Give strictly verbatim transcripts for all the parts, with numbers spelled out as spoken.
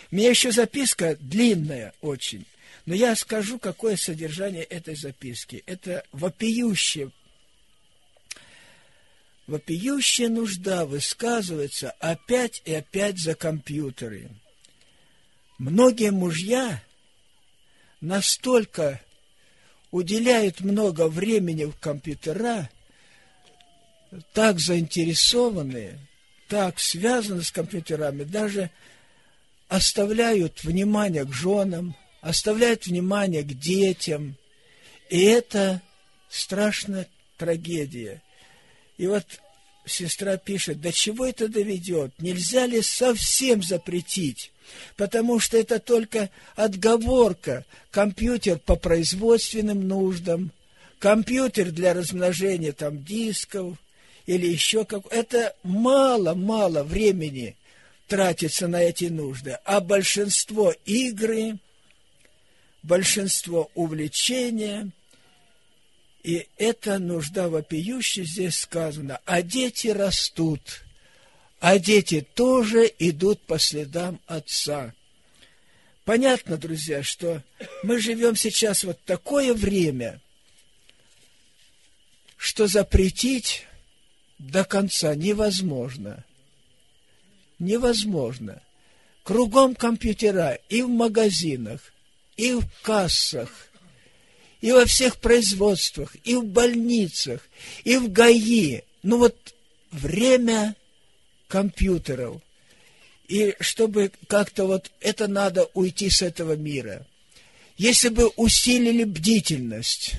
У меня еще записка длинная очень, но я скажу, какое содержание этой записки. Это вопиющее, вопиющая нужда высказывается опять и опять за компьютеры. Многие мужья настолько уделяют много времени в компьютера, так заинтересованные, так связаны с компьютерами, даже оставляют внимание к женам, оставляют внимание к детям. И это страшная трагедия. И вот сестра пишет, до чего это доведет? Нельзя ли совсем запретить? Потому что это только отговорка. Компьютер по производственным нуждам, компьютер для размножения там дисков или еще как. Это мало-мало времени тратится на эти нужды. А большинство игры, большинство увлечения, и эта нужда вопиющая здесь сказано. А дети растут. А дети тоже идут по следам отца. Понятно, друзья, что мы живем сейчас вот такое время, что запретить до конца невозможно. Невозможно. Кругом компьютера и в магазинах, и в кассах, и во всех производствах, и в больницах, и в ГАИ. Ну вот время компьютеров. И чтобы как-то вот это надо уйти с этого мира. Если бы усилили бдительность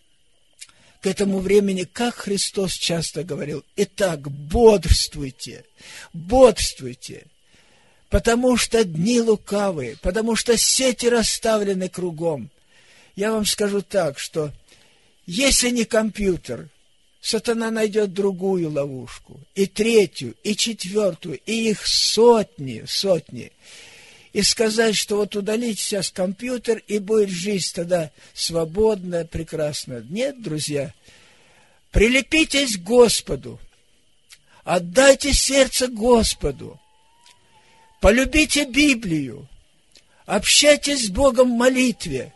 к этому времени, как Христос часто говорил, итак, бодрствуйте, бодрствуйте, потому что дни лукавые, потому что сети расставлены кругом. Я вам скажу так, что если не компьютер, сатана найдет другую ловушку, и третью, и четвертую, и их сотни, сотни. И сказать, что вот удалить сейчас компьютер, и будет жизнь тогда свободная, прекрасная. Нет, друзья, прилепитесь к Господу, отдайте сердце Господу, полюбите Библию, общайтесь с Богом в молитве.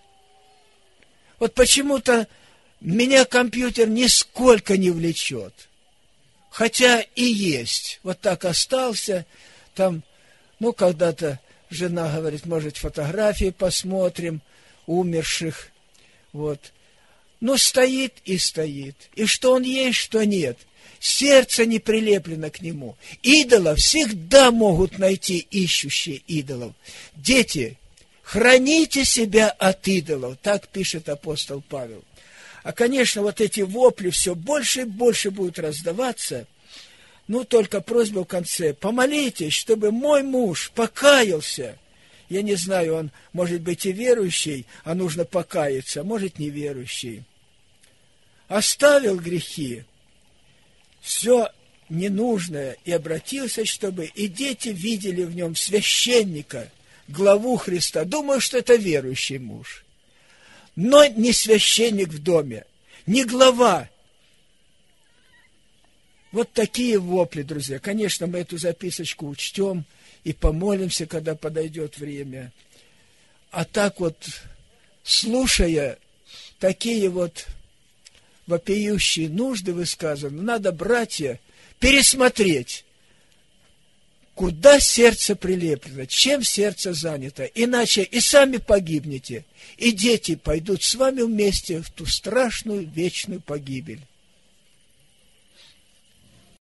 Вот почему-то меня компьютер нисколько не влечет. Хотя и есть. Вот так остался. Там, ну, когда-то жена говорит, может, фотографии посмотрим умерших. Вот. Но стоит и стоит. И что он есть, что нет. Сердце не прилеплено к нему. Идолов всегда могут найти ищущие идолов. Дети, храните себя от идолов. Так пишет апостол Павел. А, конечно, вот эти вопли все больше и больше будут раздаваться. Ну, только просьба в конце. Помолитесь, чтобы мой муж покаялся. Я не знаю, он может быть и верующий, а нужно покаяться, а может неверующий. Оставил грехи, все ненужное, и обратился, чтобы и дети видели в нем священника, главу Христа. Думаю, что это верующий муж. Но не священник в доме, не глава. Вот такие вопли, друзья. Конечно, мы эту записочку учтем и помолимся, когда подойдет время. А так вот, слушая такие вот вопиющие нужды высказаны, надо, братья, пересмотреть, куда сердце прилеплено, чем сердце занято. Иначе и сами погибнете, и дети пойдут с вами вместе в ту страшную вечную погибель.